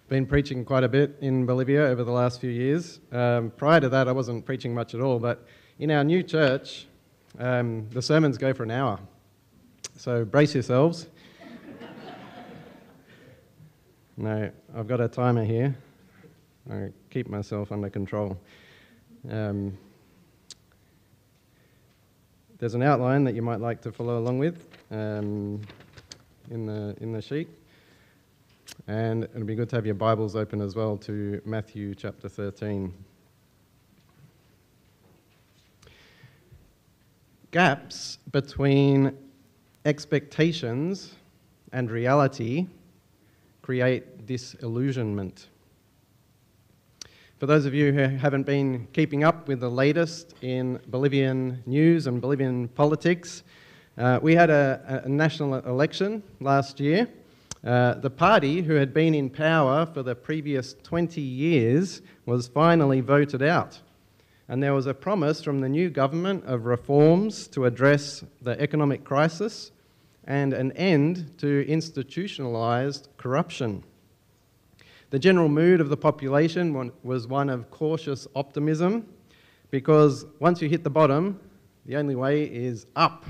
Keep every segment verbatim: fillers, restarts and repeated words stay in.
been preaching quite a bit in Bolivia over the last few years. Um, prior to that, I wasn't preaching much at all, but in our new church, um, the sermons go for an hour. So brace yourselves. No, I've got a timer here. I keep myself under control. Um, there's an outline that you might like to follow along with um, in the in the sheet. And it'll be good to have your Bibles open as well to Matthew chapter thirteen. Gaps between expectations and reality create disillusionment. For those of you who haven't been keeping up with the latest in Bolivian news and Bolivian politics, uh, we had a, a national election last year. Uh, the party who had been in power for the previous twenty years was finally voted out. And there was a promise from the new government of reforms to address the economic crisis and an end to institutionalised corruption. The general mood of the population was one of cautious optimism, because once you hit the bottom, the only way is up.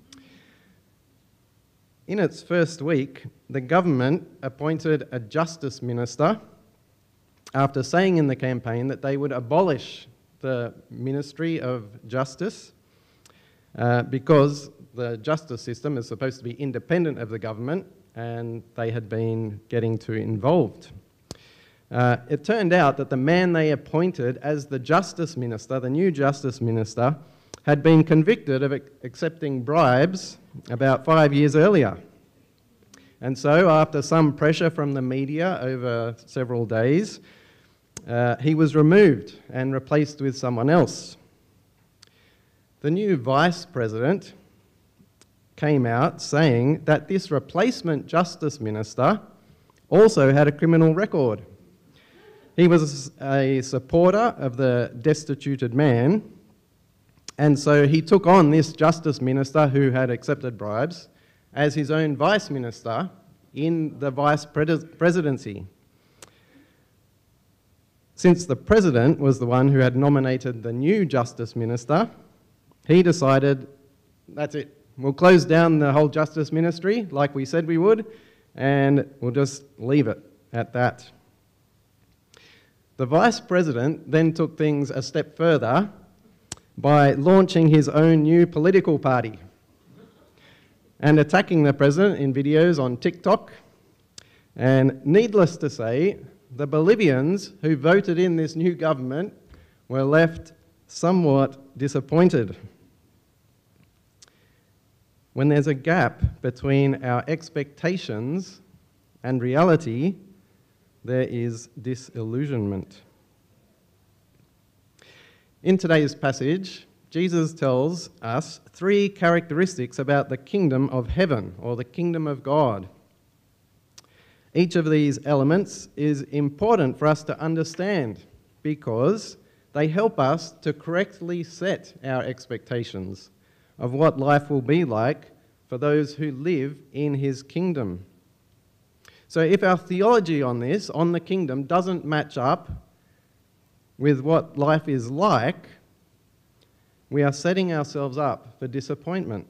In its first week, the government appointed a justice minister after saying in the campaign that they would abolish the Ministry of Justice uh, because the justice system is supposed to be independent of the government, and they had been getting too involved. Uh, it turned out that the man they appointed as the justice minister, the new justice minister, had been convicted of accepting bribes about five years earlier. And so, after some pressure from the media over several days, uh, he was removed and replaced with someone else. The new vice president came out saying that this replacement justice minister also had a criminal record. He was a supporter of the destituted man, and so he took on this justice minister who had accepted bribes as his own vice minister in the vice presidency. Since the president was the one who had nominated the new justice minister, he decided, that's it, we'll close down the whole justice ministry like we said we would, and we'll just leave it at that. The vice president then took things a step further by launching his own new political party and attacking the president in videos on TikTok. And needless to say, the Bolivians who voted in this new government were left somewhat disappointed. When there's a gap between our expectations and reality, there is disillusionment. In today's passage, Jesus tells us three characteristics about the kingdom of heaven, or the kingdom of God. Each of these elements is important for us to understand because they help us to correctly set our expectations of what life will be like for those who live in his kingdom. So if our theology on this, on the kingdom, doesn't match up with what life is like, we are setting ourselves up for disappointment.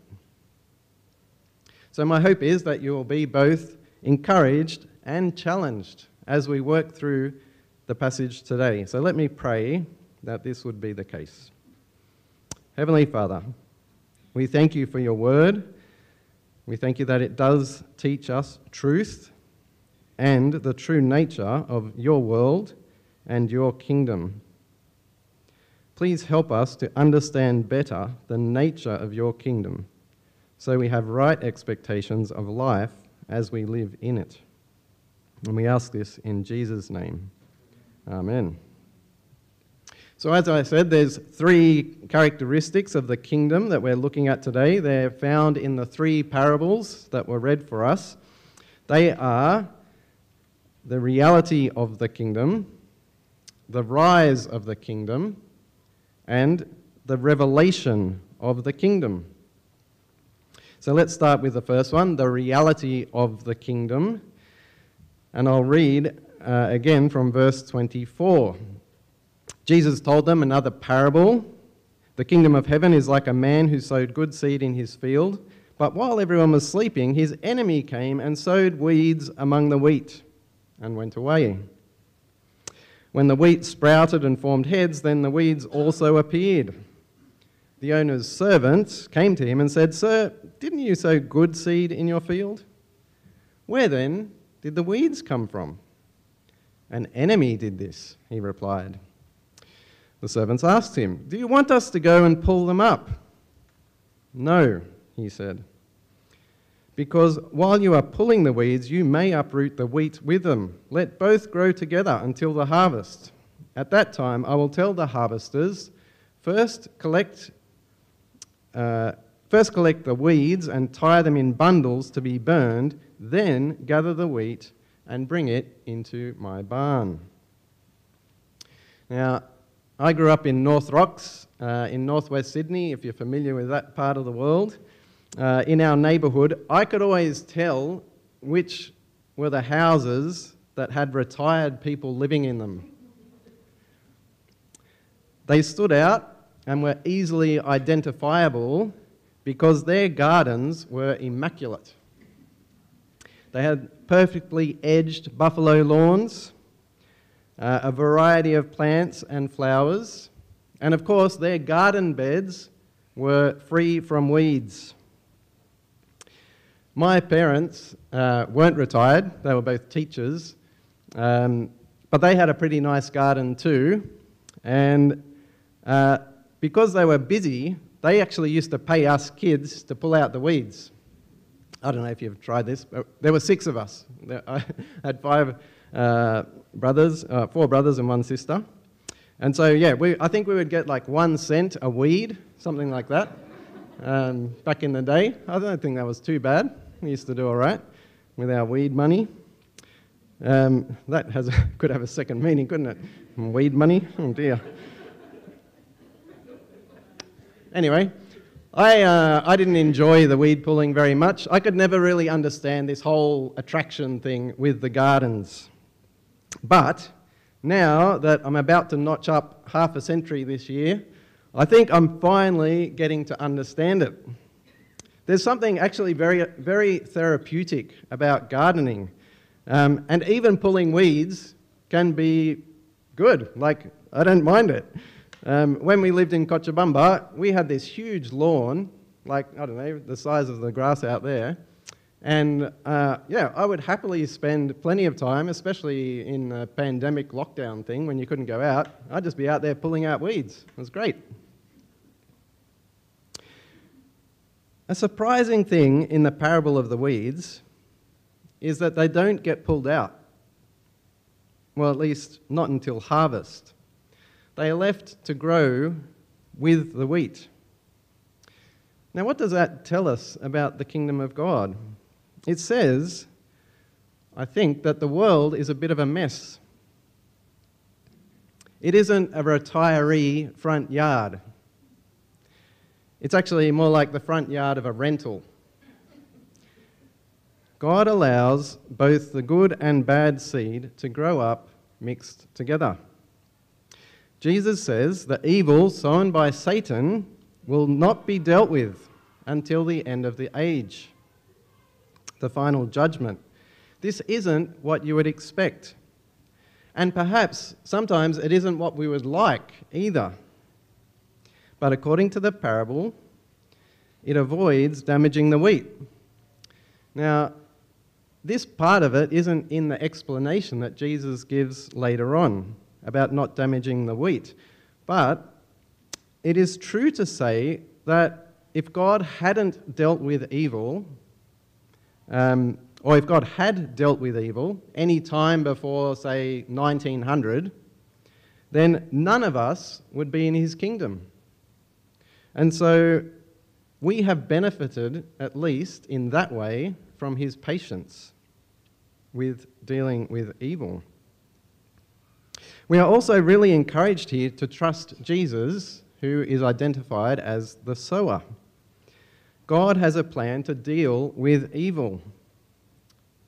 So my hope is that you will be both encouraged and challenged as we work through the passage today. So let me pray that this would be the case. Heavenly Father, we thank you for your word. We thank you that it does teach us truth and the true nature of your world and your kingdom. Please help us to understand better the nature of your kingdom so we have right expectations of life as we live in it. And we ask this in Jesus' name. Amen. So as I said, there's three characteristics of the kingdom that we're looking at today. They're found in the three parables that were read for us. They are the reality of the kingdom, the rise of the kingdom, and the revelation of the kingdom. So let's start with the first one, the reality of the kingdom. And I'll read uh, again from verse twenty-four. Jesus told them another parable. The kingdom of heaven is like a man who sowed good seed in his field, but while everyone was sleeping, his enemy came and sowed weeds among the wheat and went away. When the wheat sprouted and formed heads, then the weeds also appeared. The owner's servant came to him and said, "Sir, didn't you sow good seed in your field? Where then did the weeds come from?" "An enemy did this," he replied. The servants asked him, "Do you want us to go and pull them up?" "No," he said, "because while you are pulling the weeds, you may uproot the wheat with them. Let both grow together until the harvest. At that time, I will tell the harvesters, first collect, uh, first collect the weeds and tie them in bundles to be burned, then gather the wheat and bring it into my barn." Now, I grew up in North Rocks, uh, in northwest Sydney, if you're familiar with that part of the world. Uh, in our neighbourhood, I could always tell which were the houses that had retired people living in them. They stood out and were easily identifiable because their gardens were immaculate. They had perfectly edged buffalo lawns, uh, a variety of plants and flowers, and of course their garden beds were free from weeds. My parents uh, weren't retired, they were both teachers, um, but they had a pretty nice garden too, and uh, because they were busy, they actually used to pay us kids to pull out the weeds. I don't know if you've tried this, but there were six of us. I had five uh, brothers, uh, four brothers and one sister. And so, yeah, we, I think we would get like one cent a weed, something like that, um, back in the day. I don't think that was too bad. We used to do all right with our weed money. Um, that has a, could have a second meaning, couldn't it? Weed money? Oh dear. Anyway, I, uh, I didn't enjoy the weed pulling very much. I could never really understand this whole attraction thing with the gardens. But now that I'm about to notch up half a century this year, I think I'm finally getting to understand it. There's something actually very, very therapeutic about gardening. Um, and even pulling weeds can be good. Like, I don't mind it. Um, when we lived in Cochabamba, we had this huge lawn, like, I don't know, the size of the grass out there. And uh, yeah, I would happily spend plenty of time, especially in the pandemic lockdown thing when you couldn't go out. I'd just be out there pulling out weeds. It was great. A surprising thing in the parable of the weeds is that they don't get pulled out. Well, at least not until harvest. They are left to grow with the wheat. Now, what does that tell us about the kingdom of God? It says, I think, that the world is a bit of a mess. It isn't a retiree front yard. It's actually more like the front yard of a rental. God allows both the good and bad seed to grow up mixed together. Jesus says the evil sown by Satan will not be dealt with until the end of the age, the final judgment. This isn't what you would expect. And perhaps sometimes it isn't what we would like either. But according to the parable, it avoids damaging the wheat. Now, this part of it isn't in the explanation that Jesus gives later on about not damaging the wheat. But it is true to say that if God hadn't dealt with evil, um, or if God had dealt with evil any time before, say, nineteen hundred, then none of us would be in his kingdom. And so we have benefited, at least in that way, from his patience with dealing with evil. We are also really encouraged here to trust Jesus, who is identified as the sower. God has a plan to deal with evil.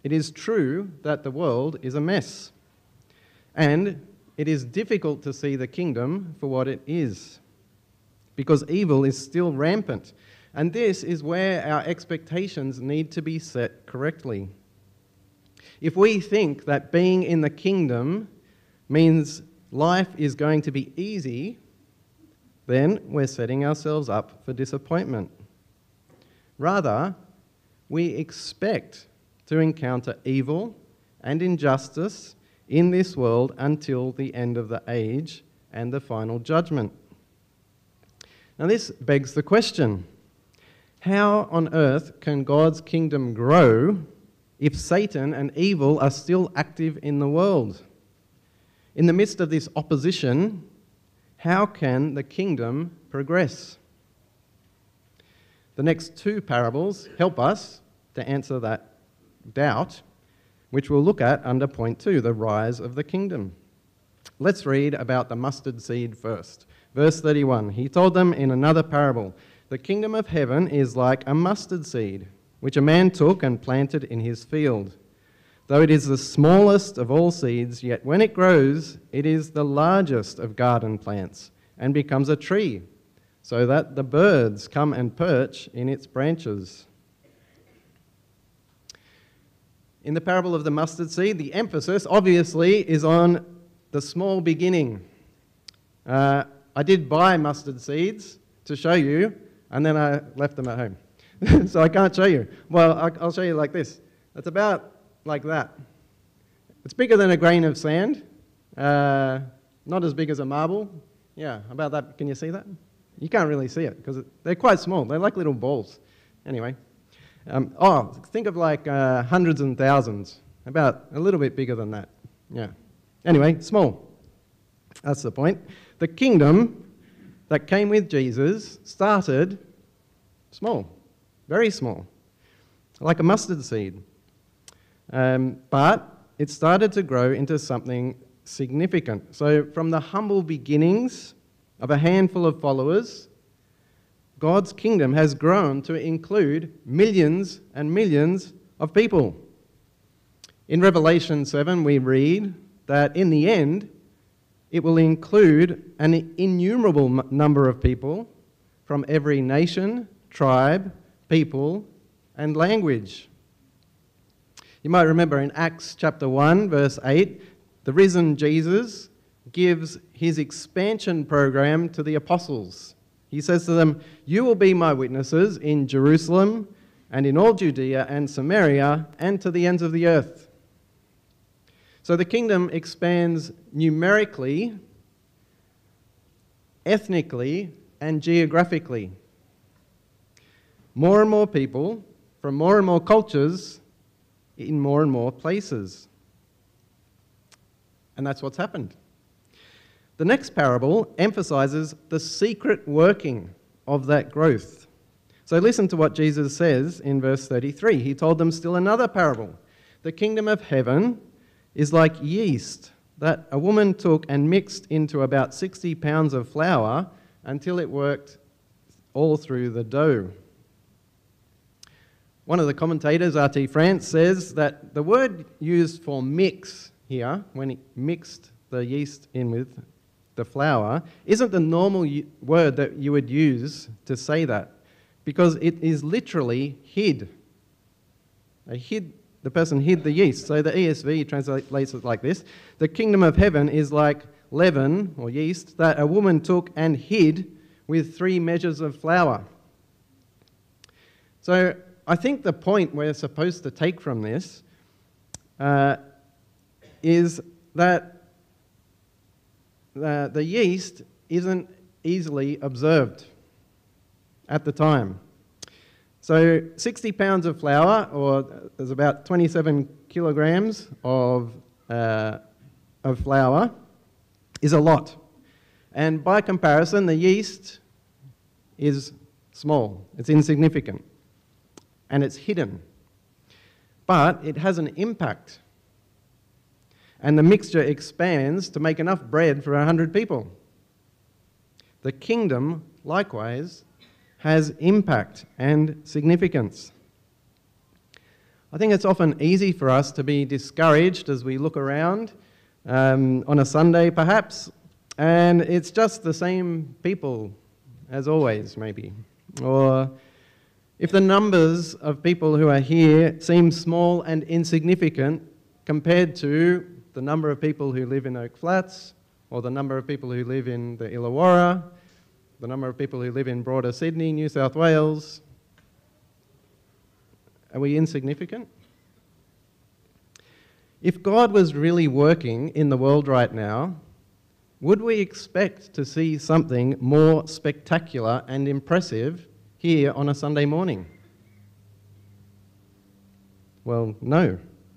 it is true that the world is a mess, and it is difficult to see the kingdom for what it is, because evil is still rampant. And this is where our expectations need to be set correctly. If we think that being in the kingdom means life is going to be easy, then we're setting ourselves up for disappointment. Rather, we expect to encounter evil and injustice in this world until the end of the age and the final judgment. Now, this begs the question, how on earth can God's kingdom grow if Satan and evil are still active in the world? In the midst of this opposition, how can the kingdom progress? The next two parables help us to answer that doubt, which we'll look at under point two, the rise of the kingdom. Let's read about the mustard seed first. Verse thirty-one, he told them in another parable, the kingdom of heaven is like a mustard seed, which a man took and planted in his field. Though it is the smallest of all seeds, yet when it grows, it is the largest of garden plants and becomes a tree, so that the birds come and perch in its branches. In the parable of the mustard seed, the emphasis obviously is on the small beginning. Uh, I did buy mustard seeds to show you, and then I left them at home. So I can't show you. Well, I'll show you like this. It's about like that. It's bigger than a grain of sand. Uh, not as big as a marble. Yeah, about that. Can you see that? You can't really see it because they're quite small. They're like little balls. Anyway. Um, oh, think of like uh, hundreds and thousands. About a little bit bigger than that. Yeah. Anyway, small. That's the point. The kingdom that came with Jesus started small, very small, like a mustard seed. Um, but it started to grow into something significant. So from the humble beginnings of a handful of followers, God's kingdom has grown to include millions and millions of people. In Revelation seven, we read that in the end, it will include an innumerable number of people from every nation, tribe, people, and language. You might remember in Acts chapter one, verse eight, the risen Jesus gives his expansion program to the apostles. He says to them, "You will be my witnesses in Jerusalem and in all Judea and Samaria and to the ends of the earth." So the kingdom expands numerically, ethnically, and geographically. More and more people from more and more cultures in more and more places. And that's what's happened. The next parable emphasizes the secret working of that growth. So listen to what Jesus says in verse thirty-three. He told them still another parable. The kingdom of heaven is like yeast that a woman took and mixed into about sixty pounds of flour until it worked all through the dough. One of the commentators, R T France, says that the word used for mix here, when he mixed the yeast in with the flour, isn't the normal word that you would use to say that, because it is literally hid. They hid The person hid the yeast. So the E S V translates it like this. The kingdom of heaven is like leaven, or yeast, that a woman took and hid with three measures of flour. So I think the point we're supposed to take from this uh, is that the, the yeast isn't easily observed at the time. So sixty pounds of flour, or there's about twenty-seven kilograms of, uh, of flour, is a lot. And by comparison, the yeast is small. It's insignificant. And it's hidden. But it has an impact. And the mixture expands to make enough bread for a hundred people. The kingdom, likewise, has impact and significance. I think it's often easy for us to be discouraged as we look around um, on a Sunday perhaps, and it's just the same people as always maybe. Or if the numbers of people who are here seem small and insignificant compared to the number of people who live in Oak Flats, or the number of people who live in the Illawarra, the number of people who live in broader Sydney, New South Wales, are we insignificant? If God was really working in the world right now, would we expect to see something more spectacular and impressive here on a Sunday morning? Well, no.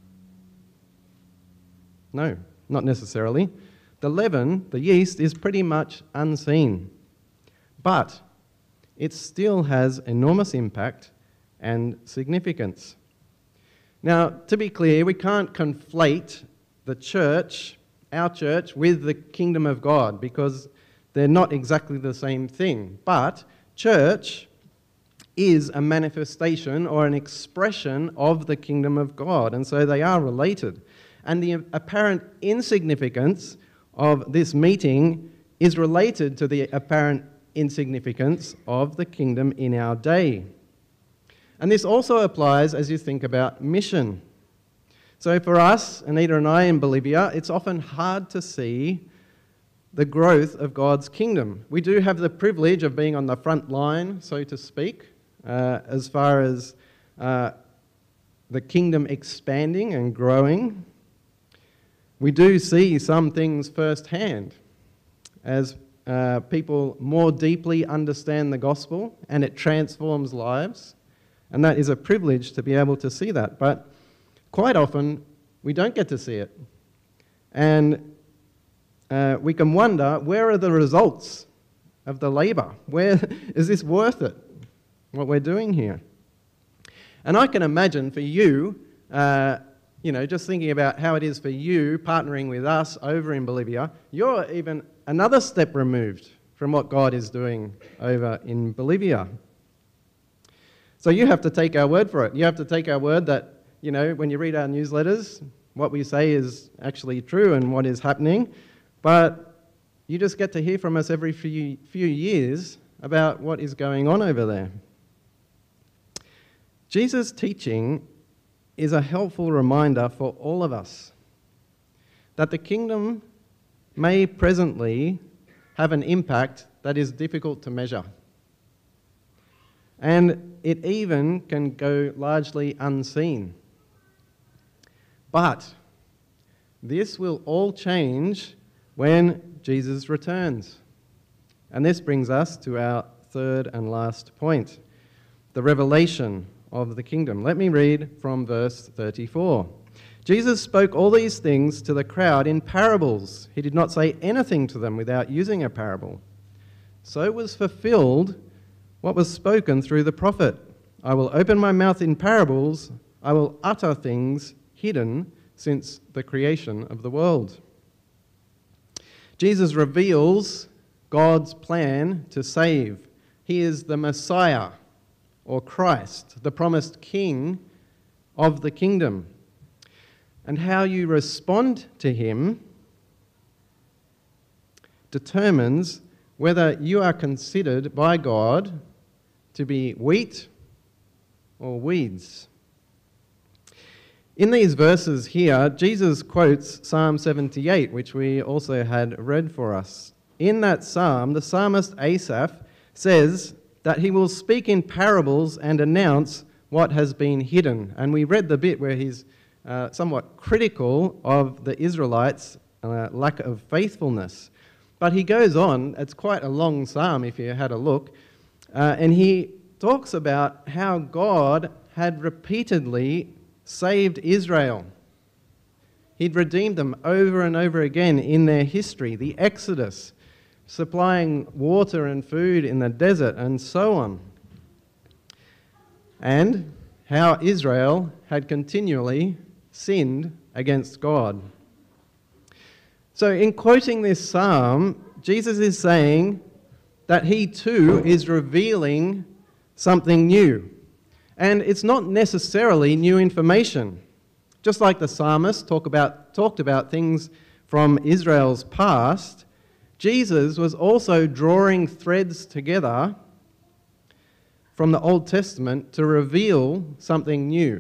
No, not necessarily. The leaven, the yeast, is pretty much unseen, but it still has enormous impact and significance. Now, to be clear, we can't conflate the church, our church, with the kingdom of God, because they're not exactly the same thing. But church is a manifestation or an expression of the kingdom of God, and so they are related. And the apparent insignificance of this meeting is related to the apparent insignificance of the kingdom in our day. And this also applies as you think about mission. So for us, Anita and I in Bolivia, it's often hard to see the growth of God's kingdom. We do have the privilege of being on the front line, so to speak, uh, as far as uh, the kingdom expanding and growing. We do see some things firsthand as uh, people more deeply understand the gospel and it transforms lives. And that is a privilege to be able to see that. But quite often, we don't get to see it. And uh, we can wonder, where are the results of the labour? Where is this worth it, what we're doing here? And I can imagine for you, uh, you know, just thinking about how it is for you partnering with us over in Bolivia, you're even another step removed from what God is doing over in Bolivia. So you have to take our word for it. You have to take our word that, you know, when you read our newsletters, what we say is actually true and what is happening. But you just get to hear from us every few, few years about what is going on over there. Jesus' teaching is a helpful reminder for all of us that the kingdom may presently have an impact that is difficult to measure. And it even can go largely unseen. But this will all change when Jesus returns. And this brings us to our third and last point, the revelation of the kingdom. Let me read from verse thirty-four. Jesus spoke all these things to the crowd in parables. He did not say anything to them without using a parable. So was fulfilled what was spoken through the prophet. I will open my mouth in parables. I will utter things hidden since the creation of the world. Jesus reveals God's plan to save. He is the Messiah, or Christ, the promised King of the kingdom. And how you respond to him determines whether you are considered by God to be wheat or weeds. In these verses here, Jesus quotes Psalm seventy-eight, which we also had read for us. In that psalm, the psalmist Asaph says that he will speak in parables and announce what has been hidden. And we read the bit where he's uh, somewhat critical of the Israelites' uh, lack of faithfulness. But he goes on, it's quite a long psalm if you had a look, uh, and he talks about how God had repeatedly saved Israel. He'd redeemed them over and over again in their history, the Exodus, supplying water and food in the desert, and so on. And how Israel had continually sinned against God. So in quoting this psalm, Jesus is saying that he too is revealing something new. And it's not necessarily new information. Just like the psalmist talk about, talked about things from Israel's past, Jesus was also drawing threads together from the Old Testament to reveal something new.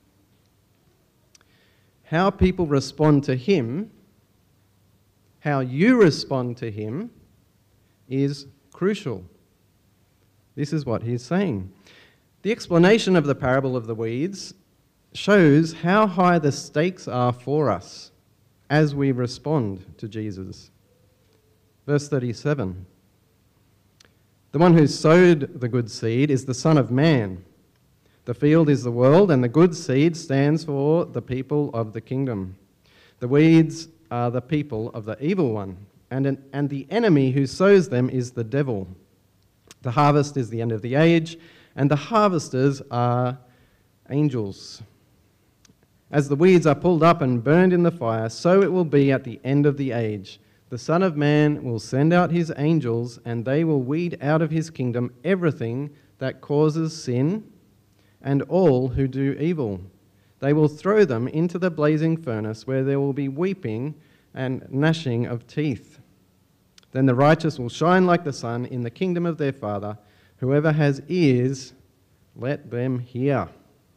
How people respond to him, how you respond to him, is crucial. This is what he's saying. The explanation of the parable of the weeds shows how high the stakes are for us as we respond to Jesus. Verse thirty-seven. The one who sowed the good seed is the Son of Man. The field is the world, and the good seed stands for the people of the kingdom. The weeds are the people of the evil one, and, an, and the enemy who sows them is the devil. The harvest is the end of the age, and the harvesters are angels. As the weeds are pulled up and burned in the fire, so it will be at the end of the age. The Son of Man will send out his angels, and they will weed out of his kingdom everything that causes sin and all who do evil. They will throw them into the blazing furnace, where there will be weeping and gnashing of teeth. Then the righteous will shine like the sun in the kingdom of their Father. Whoever has ears, let them hear.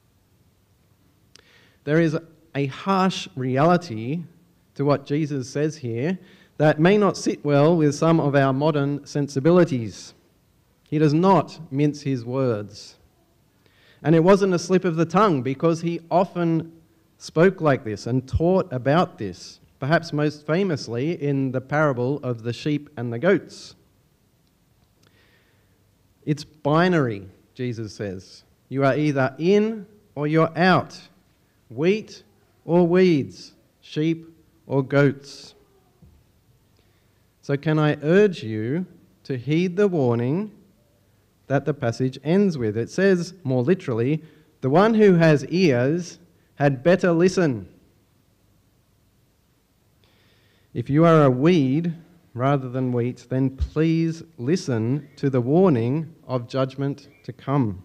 There is a harsh reality to what Jesus says here that may not sit well with some of our modern sensibilities. He does not mince his words. And it wasn't a slip of the tongue, because he often spoke like this and taught about this, perhaps most famously in the parable of the sheep and the goats. It's binary, Jesus says. You are either in or you're out, wheat or weeds, sheep or goats. So can I urge you to heed the warning that the passage ends with? It says, more literally, the one who has ears had better listen. If you are a weed rather than wheat, then please listen to the warning of judgment to come.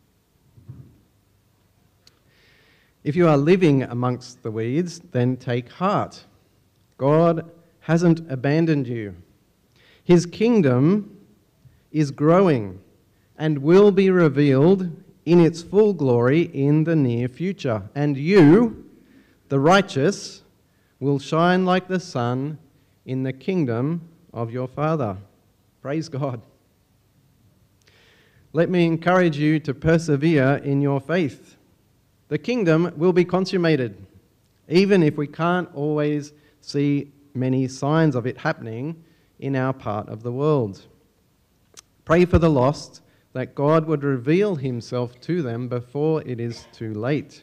If you are living amongst the weeds, then take heart. God hasn't abandoned you. His kingdom is growing and will be revealed in its full glory in the near future. And you, the righteous, will shine like the sun in the kingdom of your Father. Praise God. Let me encourage you to persevere in your faith. The kingdom will be consummated, even if we can't always see many signs of it happening in our part of the world. Pray for the lost, that God would reveal himself to them before it is too late.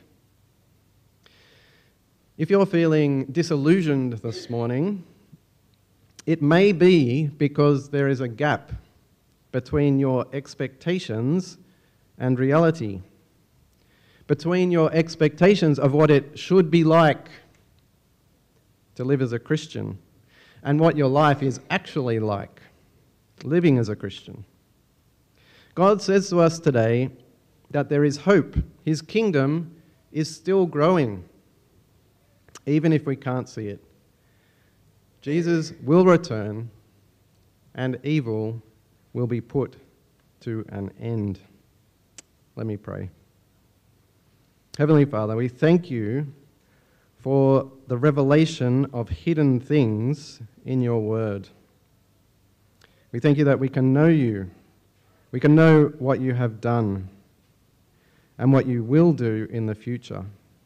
If you're feeling disillusioned this morning, it may be because there is a gap between your expectations and reality, between your expectations of what it should be like to live as a Christian and what your life is actually like, living as a Christian. God says to us today that there is hope. His kingdom is still growing, even if we can't see it. Jesus will return, and evil will be put to an end. Let me pray. Heavenly Father, we thank you for the revelation of hidden things in your word. We thank you that we can know you. We can know what you have done and what you will do in the future.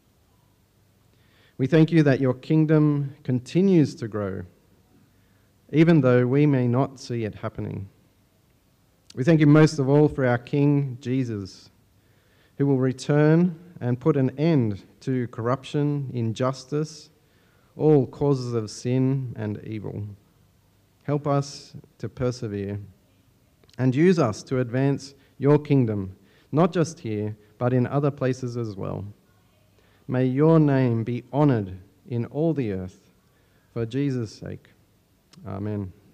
We thank you that your kingdom continues to grow, even though we may not see it happening. We thank you most of all for our King Jesus, who will return and put an end to corruption, injustice, all causes of sin and evil. Help us to persevere and use us to advance your kingdom, not just here, but in other places as well. May your name be honoured in all the earth, for Jesus' sake. Amen.